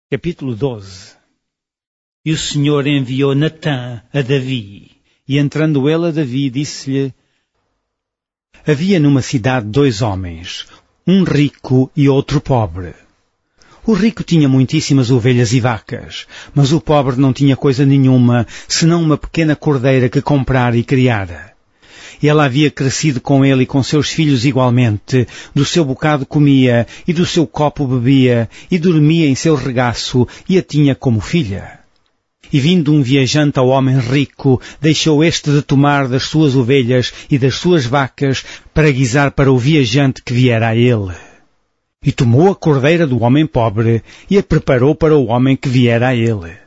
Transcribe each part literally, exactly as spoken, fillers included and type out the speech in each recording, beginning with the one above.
Capítulo doze. E o Senhor enviou Natã a Davi, e entrando ele a Davi, disse-lhe: Havia numa cidade dois homens, um rico e outro pobre. O rico tinha muitíssimas ovelhas e vacas, mas o pobre não tinha coisa nenhuma, senão uma pequena cordeira que comprara e criara. Ela havia crescido com ele e com seus filhos igualmente, do seu bocado comia, e do seu copo bebia, e dormia em seu regaço, e a tinha como filha. E vindo um viajante ao homem rico, deixou este de tomar das suas ovelhas e das suas vacas, para guisar para o viajante que viera a ele. E tomou a cordeira do homem pobre, e a preparou para o homem que viera a ele.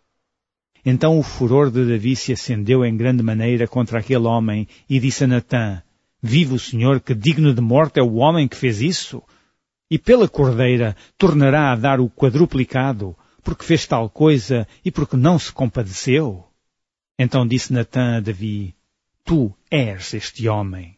Então o furor de Davi se acendeu em grande maneira contra aquele homem, e disse a Natã: Vive o Senhor, que digno de morte é o homem que fez isso? E pela cordeira tornará a dar o quadruplicado, porque fez tal coisa e porque não se compadeceu? Então disse Natã a Davi: Tu és este homem.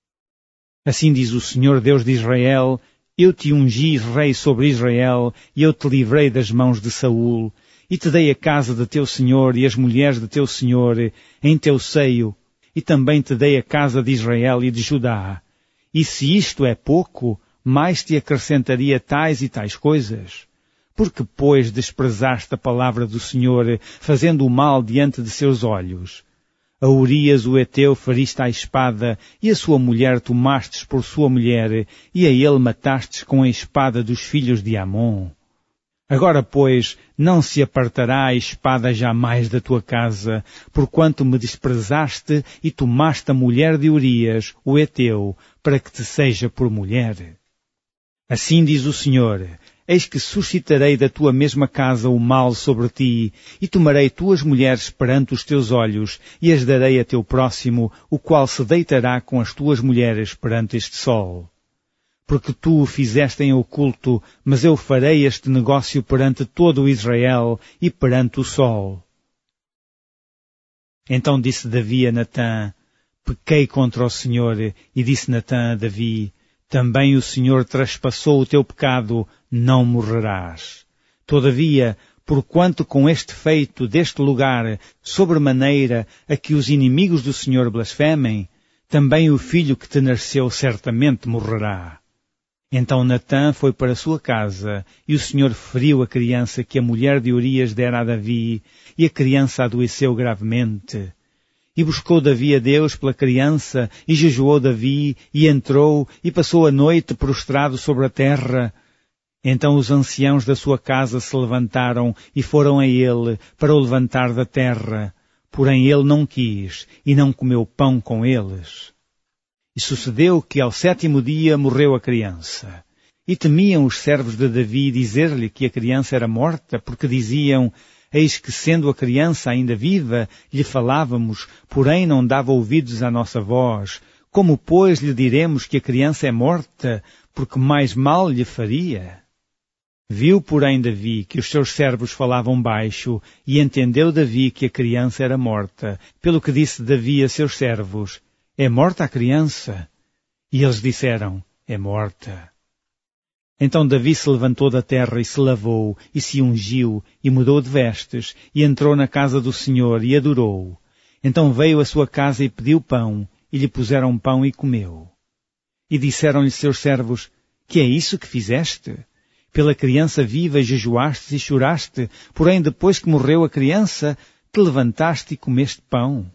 Assim diz o Senhor Deus de Israel: Eu te ungi rei sobre Israel, e eu te livrei das mãos de Saul, e te dei a casa de teu senhor e as mulheres de teu senhor em teu seio, e também te dei a casa de Israel e de Judá. E se isto é pouco, mais te acrescentaria tais e tais coisas. Porque, pois, desprezaste a palavra do Senhor, fazendo o mal diante de seus olhos? A Urias o Heteu feriste à espada, e a sua mulher tomastes por sua mulher, e a ele matastes com a espada dos filhos de Amon. Agora, pois, não se apartará a espada jamais da tua casa, porquanto me desprezaste e tomaste a mulher de Urias, o Heteu, para que te seja por mulher. Assim diz o Senhor: Eis que suscitarei da tua mesma casa o mal sobre ti, e tomarei tuas mulheres perante os teus olhos, e as darei a teu próximo, o qual se deitará com as tuas mulheres perante este sol. Porque tu o fizeste em oculto, mas eu farei este negócio perante todo o Israel e perante o sol. Então disse Davi a Natã: Pequei contra o Senhor, e disse Natã a Davi: Também o Senhor traspassou o teu pecado, não morrerás. Todavia, porquanto com este feito deste lugar, sobremaneira a que os inimigos do Senhor blasfemem, também o filho que te nasceu certamente morrerá. Então Natã foi para a sua casa, e o Senhor feriu a criança que a mulher de Urias dera a Davi, e a criança adoeceu gravemente. E buscou Davi a Deus pela criança, e jejuou Davi, e entrou, e passou a noite prostrado sobre a terra. Então os anciãos da sua casa se levantaram, e foram a ele, para o levantar da terra. Porém ele não quis, e não comeu pão com eles. E sucedeu que ao sétimo dia morreu a criança. E temiam os servos de Davi dizer-lhe que a criança era morta, porque diziam: Eis que, sendo a criança ainda viva, lhe falávamos, porém não dava ouvidos à nossa voz. Como, pois, lhe diremos que a criança é morta, porque mais mal lhe faria? Viu, porém, Davi que os seus servos falavam baixo, e entendeu Davi que a criança era morta, pelo que disse Davi a seus servos: É morta a criança? E eles disseram: É morta. Então Davi se levantou da terra e se lavou, e se ungiu, e mudou de vestes, e entrou na casa do Senhor, e adorou. Então veio à sua casa e pediu pão, e lhe puseram pão e comeu. E disseram-lhe seus servos: Que é isso que fizeste? Pela criança viva jejuaste e choraste, porém depois que morreu a criança, te levantaste e comeste pão.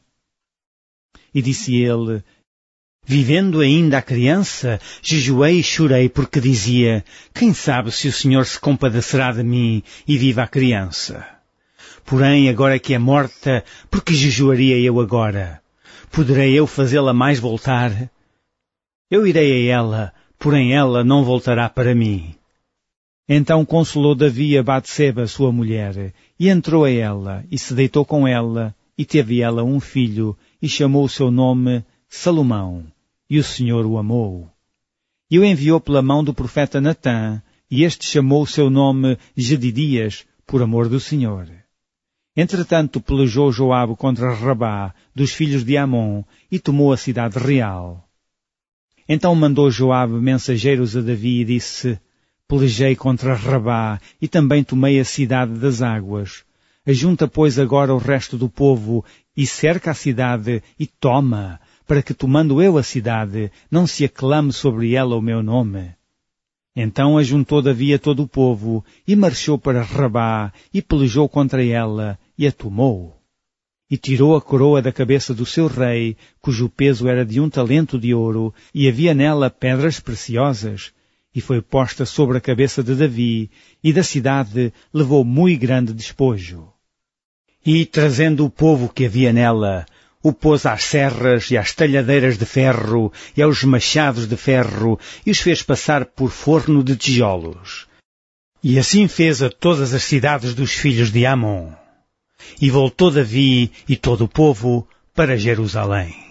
E disse ele: Vivendo ainda a criança, jejuei e chorei, porque dizia: Quem sabe se o Senhor se compadecerá de mim e viva a criança? Porém, agora que é morta, por que jejuaria eu agora? Poderei eu fazê-la mais voltar? Eu irei a ela, porém ela não voltará para mim. Então consolou Davi a Batseba, sua mulher, e entrou a ela, e se deitou com ela, e teve ela um filho, e chamou o seu nome Salomão, e o Senhor o amou. E o enviou pela mão do profeta Natã, e este chamou o seu nome Jedidias, por amor do Senhor. Entretanto pelejou Joabe contra Rabá, dos filhos de Amon, e tomou a cidade real. Então mandou Joabe mensageiros a Davi e disse: pelejei contra Rabá e também tomei a cidade das águas. Ajunta, pois, agora o resto do povo e cerca a cidade e toma, para que, tomando eu a cidade, não se aclame sobre ela o meu nome. Então ajuntou Davi a todo o povo e marchou para Rabá e pelejou contra ela e a tomou. E tirou a coroa da cabeça do seu rei, cujo peso era de um talento de ouro, e havia nela pedras preciosas, e foi posta sobre a cabeça de Davi, e da cidade levou muito grande despojo. E, trazendo o povo que havia nela, o pôs às serras e às talhadeiras de ferro e aos machados de ferro, e os fez passar por forno de tijolos. E assim fez a todas as cidades dos filhos de Amon. E voltou Davi e todo o povo para Jerusalém.